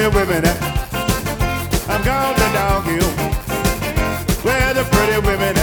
pretty women at? I'm going to Dog Hill, where the pretty women